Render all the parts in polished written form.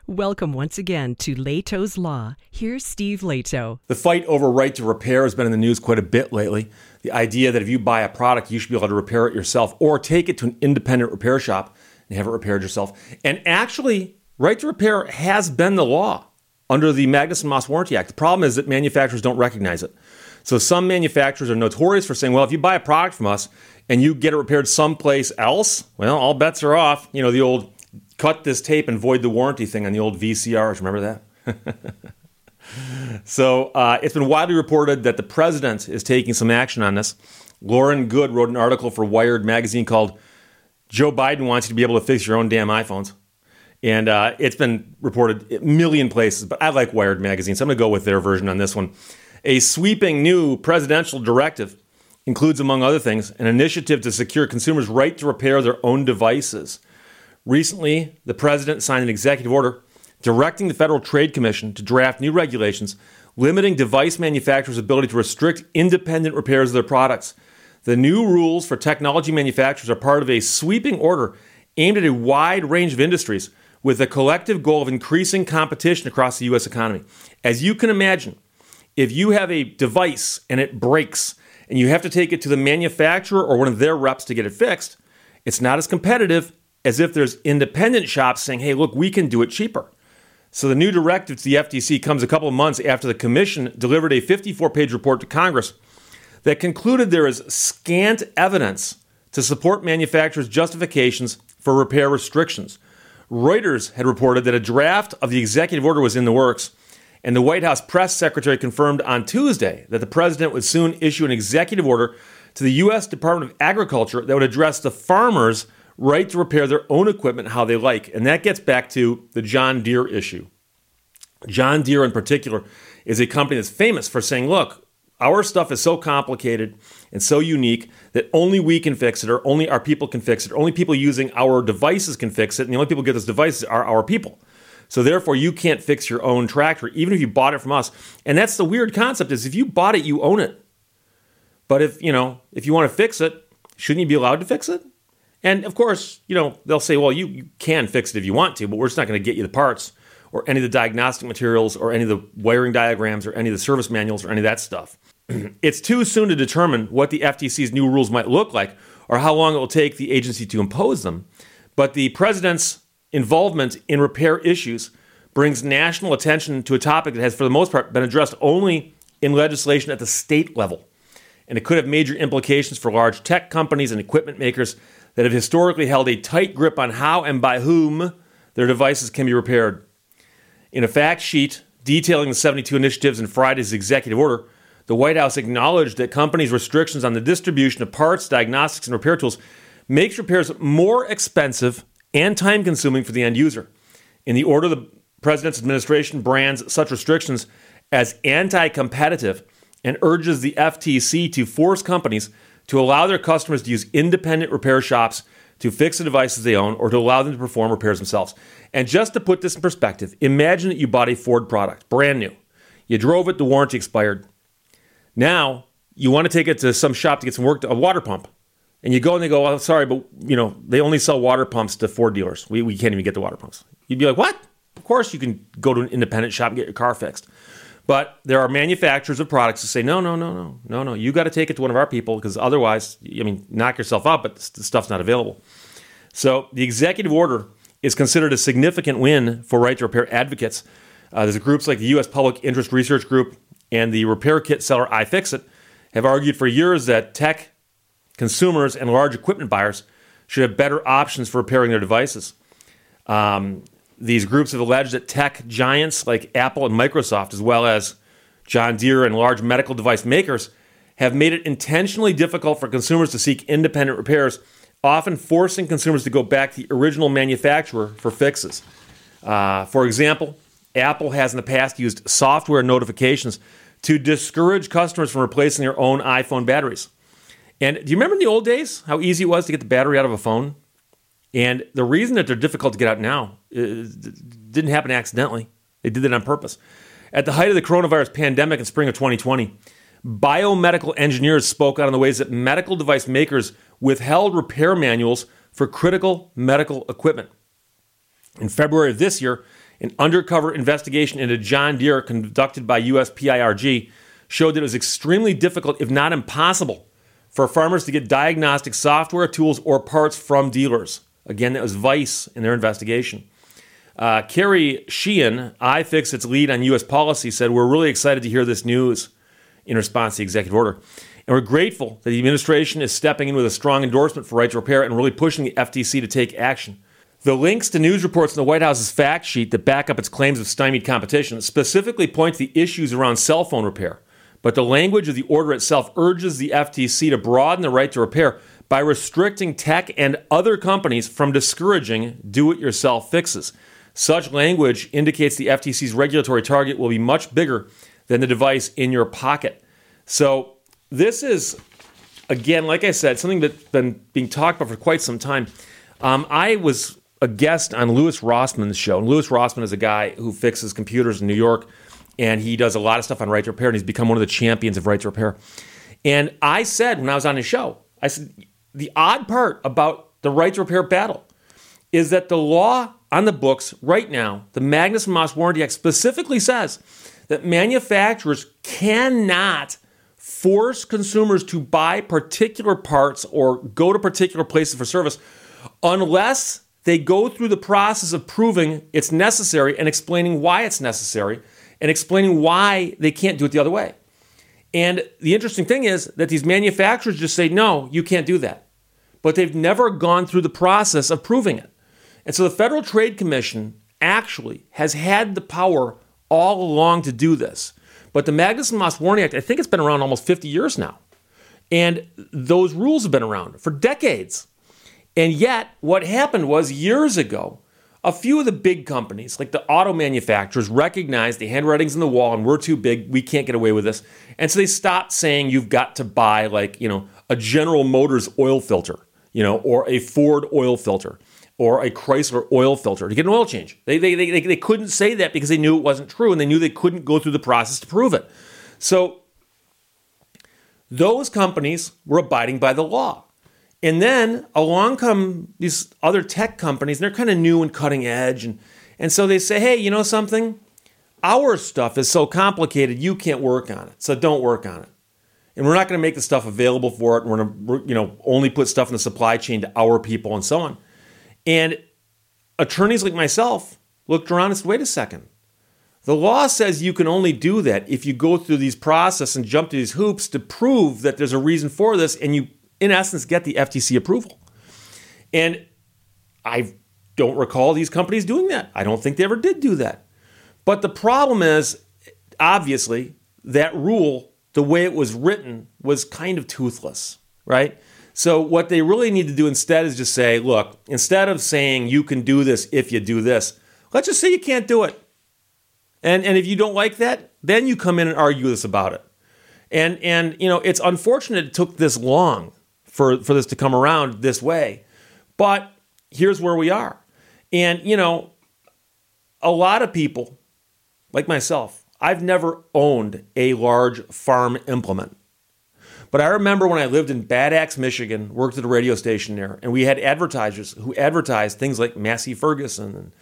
Welcome once again to Leto's Law. Here's Steve Leto. The fight over right to repair has been in the news quite a bit lately. The idea that if you buy a product, you should be able to repair it yourself or take it to an independent repair shop and have it repaired yourself. And actually, right to repair has been the law under the Magnuson-Moss Warranty Act. The problem is that manufacturers don't recognize it. So some manufacturers are notorious for saying, well, if you buy a product from us and you get it repaired someplace else, well, all bets are off. You know, the old cut this tape and void the warranty thing on the old VCRs. Remember that? So it's been widely reported that the president is taking some action on this. Lauren Good wrote an article for Wired magazine called Joe Biden Wants You to Be Able to Fix Your Own Damn iPhones. And it's been reported a million places, but I like Wired magazine, so I'm going to go with their version on this one. A sweeping new presidential directive includes, among other things, an initiative to secure consumers' right to repair their own devices. Recently, the president signed an executive order directing the Federal Trade Commission to draft new regulations limiting device manufacturers' ability to restrict independent repairs of their products. The new rules for technology manufacturers are part of a sweeping order aimed at a wide range of industries with the collective goal of increasing competition across the U.S. economy. As you can imagine, if you have a device and it breaks and you have to take it to the manufacturer or one of their reps to get it fixed, it's not as competitive as if there's independent shops saying, hey, look, we can do it cheaper. So the new directive to the FTC comes a couple of months after the commission delivered a 54-page report to Congress that concluded there is scant evidence to support manufacturers' justifications for repair restrictions. Reuters had reported that a draft of the executive order was in the works, and the White House press secretary confirmed on Tuesday that the president would soon issue an executive order to the U.S. Department of Agriculture that would address the farmers' right to repair their own equipment how they like. And that gets back to the John Deere issue. John Deere in particular is a company that's famous for saying, look, our stuff is so complicated and so unique that only we can fix it, or only our people can fix it, or only people using our devices can fix it, and the only people who get those devices are our people. So therefore, you can't fix your own tractor, even if you bought it from us. And that's the weird concept, is if you bought it, you own it. But if you want to fix it, shouldn't you be allowed to fix it? And of course, they'll say, well, you can fix it if you want to, but we're just not going to get you the parts or any of the diagnostic materials or any of the wiring diagrams or any of the service manuals or any of that stuff. It's too soon to determine what the FTC's new rules might look like or how long it will take the agency to impose them. But the president's involvement in repair issues brings national attention to a topic that has, for the most part, been addressed only in legislation at the state level. And it could have major implications for large tech companies and equipment makers that have historically held a tight grip on how and by whom their devices can be repaired. In a fact sheet detailing the 72 initiatives in Friday's executive order, the White House acknowledged that companies' restrictions on the distribution of parts, diagnostics, and repair tools makes repairs more expensive and time-consuming for the end user. In the order, the president's administration brands such restrictions as anti-competitive and urges the FTC to force companies to allow their customers to use independent repair shops to fix the devices they own or to allow them to perform repairs themselves. And just to put this in perspective, imagine that you bought a Ford product, brand new. You drove it, the warranty expired. Now, you want to take it to some shop to get some work, a water pump. And you go and they go, oh, sorry, but they only sell water pumps to Ford dealers. We can't even get the water pumps. You'd be like, what? Of course you can go to an independent shop and get your car fixed. But there are manufacturers of products who say, no. You got to take it to one of our people because otherwise, knock yourself out, but the stuff's not available. So the executive order is considered a significant win for right to repair advocates. There's groups like the U.S. Public Interest Research Group and the repair kit seller iFixit have argued for years that tech consumers and large equipment buyers should have better options for repairing their devices. These groups have alleged that tech giants like Apple and Microsoft, as well as John Deere and large medical device makers, have made it intentionally difficult for consumers to seek independent repairs, often forcing consumers to go back to the original manufacturer for fixes. For example, Apple has in the past used software notifications to discourage customers from replacing their own iPhone batteries. And do you remember in the old days how easy it was to get the battery out of a phone? And the reason that they're difficult to get out now didn't happen accidentally. They did it on purpose. At the height of the coronavirus pandemic in spring of 2020, biomedical engineers spoke out on the ways that medical device makers withheld repair manuals for critical medical equipment. In February of this year, An undercover investigation into John Deere conducted by USPIRG showed that it was extremely difficult, if not impossible, for farmers to get diagnostic software, tools, or parts from dealers. Again, that was Vice in their investigation. Carrie Sheehan, iFixit's lead on U.S. policy, said, "We're really excited to hear this news," in response to the executive order. "And we're grateful that the administration is stepping in with a strong endorsement for right to repair and really pushing the FTC to take action." The links to news reports in the White House's fact sheet that back up its claims of stymied competition specifically point to the issues around cell phone repair. But the language of the order itself urges the FTC to broaden the right to repair by restricting tech and other companies from discouraging do-it-yourself fixes. Such language indicates the FTC's regulatory target will be much bigger than the device in your pocket. So this is, again, like I said, something that's been being talked about for quite some time. I was a guest on Louis Rossman's show. And Louis Rossman is a guy who fixes computers in New York, and he does a lot of stuff on right to repair, and he's become one of the champions of right to repair. And I said, when I was on his show, I said, the odd part about the right to repair battle is that the law on the books right now, the Magnuson-Moss Warranty Act, specifically says that manufacturers cannot force consumers to buy particular parts or go to particular places for service unless they go through the process of proving it's necessary and explaining why it's necessary and explaining why they can't do it the other way. And the interesting thing is that these manufacturers just say, no, you can't do that. But they've never gone through the process of proving it. And so the Federal Trade Commission actually has had the power all along to do this. But the Magnuson-Moss Warranty Act, I think it's been around almost 50 years now. And those rules have been around for decades. And yet, what happened was years ago, a few of the big companies, like the auto manufacturers, recognized the handwriting's on the wall and we're too big, we can't get away with this. And so they stopped saying you've got to buy a General Motors oil filter, or a Ford oil filter, or a Chrysler oil filter to get an oil change. They couldn't say that because they knew it wasn't true and they knew they couldn't go through the process to prove it. So those companies were abiding by the law. And then along come these other tech companies, and they're kind of new and cutting edge. And so they say, hey, you know something? Our stuff is so complicated, you can't work on it. So don't work on it. And we're not going to make the stuff available for it. We're going to, only put stuff in the supply chain to our people and so on. And attorneys like myself looked around and said, wait a second. The law says you can only do that if you go through these processes and jump through these hoops to prove that there's a reason for this, and you, in essence, get the FTC approval. And I don't recall these companies doing that. I don't think they ever did do that. But the problem is, obviously, that rule, the way it was written, was kind of toothless, right? So what they really need to do instead is just say, look, instead of saying you can do this if you do this, let's just say you can't do it. And if you don't like that, then you come in and argue this about it. And it's unfortunate it took this long for this to come around this way. But here's where we are. And, a lot of people, like myself, I've never owned a large farm implement. But I remember when I lived in Bad Axe, Michigan, worked at a radio station there, and we had advertisers who advertised things like Massey Ferguson and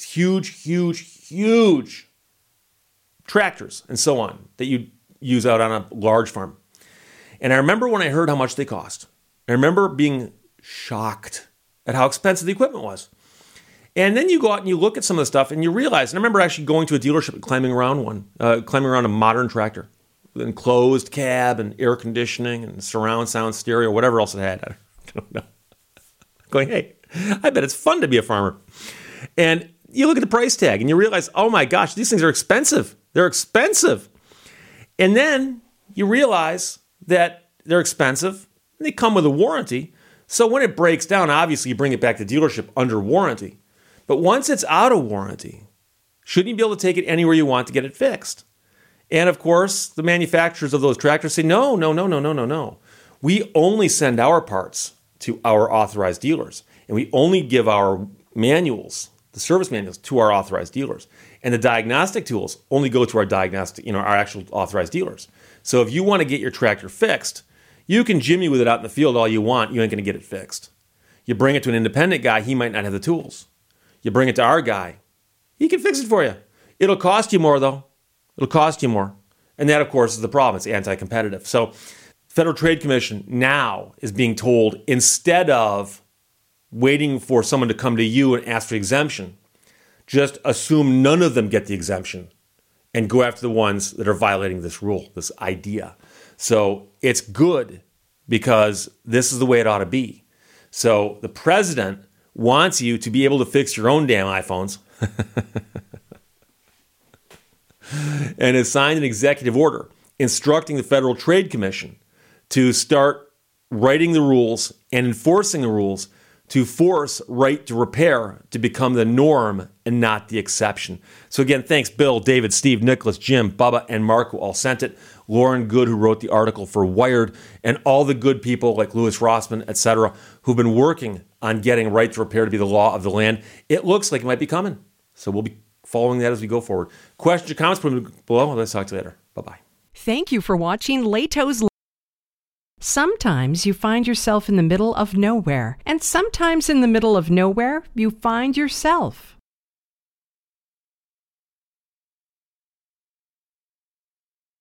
huge tractors and so on that you'd use out on a large farm. And I remember when I heard how much they cost. I remember being shocked at how expensive the equipment was. And then you go out and you look at some of the stuff and you realize, and I remember actually going to a dealership and climbing around a modern tractor with an enclosed cab and air conditioning and surround sound stereo, whatever else it had. I don't know. Going, hey, I bet it's fun to be a farmer. And you look at the price tag and you realize, oh my gosh, these things are expensive. They're expensive. And then you realize that they're expensive and they come with a warranty. So when it breaks down, obviously you bring it back to the dealership under warranty. But once it's out of warranty, shouldn't you be able to take it anywhere you want to get it fixed? And of course, the manufacturers of those tractors say, no. We only send our parts to our authorized dealers. And we only give our manuals, the service manuals, to our authorized dealers. And the diagnostic tools only go to our actual authorized dealers. So if you want to get your tractor fixed, you can jimmy with it out in the field all you want. You ain't going to get it fixed. You bring it to an independent guy, he might not have the tools. You bring it to our guy, he can fix it for you. It'll cost you more, though. It'll cost you more. And that, of course, is the problem. It's anti-competitive. So Federal Trade Commission now is being told, instead of waiting for someone to come to you and ask for exemption, just assume none of them get the exemption and go after the ones that are violating this rule, this idea. So it's good because this is the way it ought to be. So the president wants you to be able to fix your own damn iPhones and has signed an executive order instructing the Federal Trade Commission to start writing the rules and enforcing the rules to force right to repair to become the norm and not the exception. So again, thanks Bill, David, Steve, Nicholas, Jim, Bubba, and Mark who all sent it. Lauren Good, who wrote the article for Wired, and all the good people like Louis Rossman, etc., who've been working on getting right to repair to be the law of the land. It looks like it might be coming. So we'll be following that as we go forward. Questions or comments, put them below. Let's talk to you later. Bye-bye. Thank you for watching Leto's Law. Sometimes you find yourself in the middle of nowhere, and sometimes in the middle of nowhere, you find yourself.